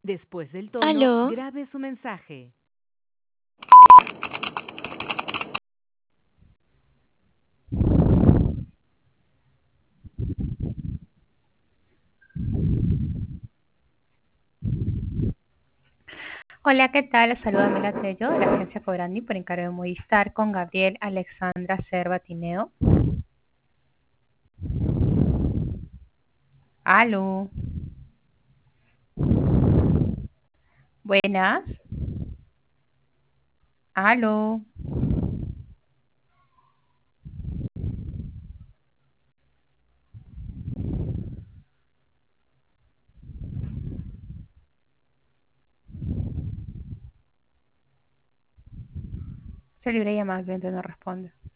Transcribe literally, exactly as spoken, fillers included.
Después del tono, Aló, grabe su mensaje. Hola, ¿qué tal? Les saluda Mela Tello de la agencia Cobrandi por encargo de Movistar con Gabriel Alexandra Cerva Tineo. Aló. Buenas. Aló. Se libre llamada, el cliente no responde.